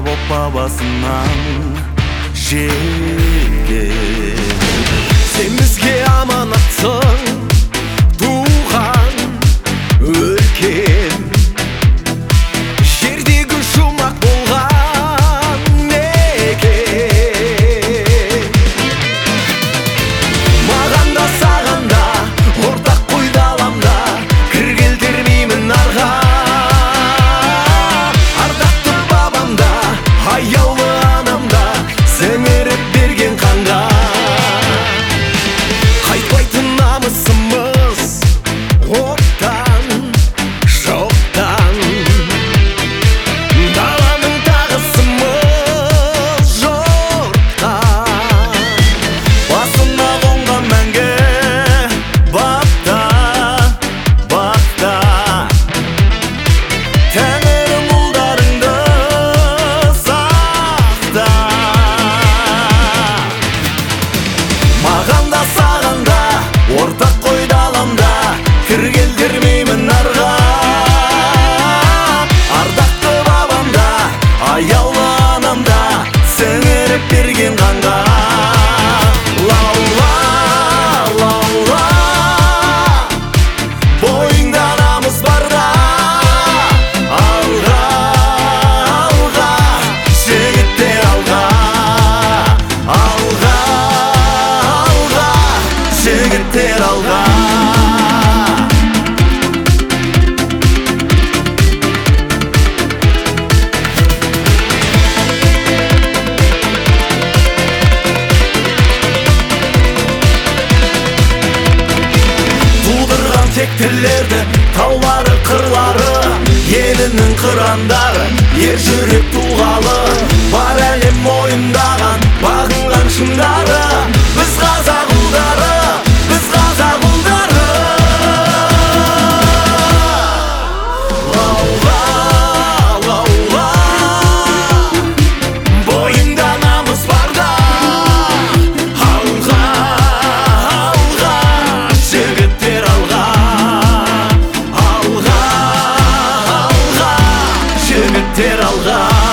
боп бабасынан жеткен. Сен бізге аманатсың, туған өлкем, жердегі жұмақ болған мекен. Маған да саған да ортақ қойды аламда, кір келтірмеймін нарға. Ардақты бабамда, аяулы анамда, сіңіріп берген қанға. Қайтпайтын намысымыз оттан, шоқтан, даланың тағысымыз жұрттан. Басына қонған мәңгі бақта, бақта, тәңірім ұлдарыңды сақта. Маған да саған да ортақ қойды аламда, кір келтірмеймін нарға. Ардақты бабамда, аяулы анамда, сіңіріп берген қанға. Лаула, лаула, бойыңда намыс барда, алға, алға, жігіттер алға. Алға, алға, жігіттер алға. Тудырған тектілерді, таулары, қырлары, елінің қырандары, ер жүрек тұлғалы, бар әлем мойындаған, бағынған шыңдары. Біз қазақ ұлдары, біз қазақ ұлдары. Лаула, лаула, бойыңда намыс барда, алға, алға, жігіттер алға. Алға, алға, жігіттер алға.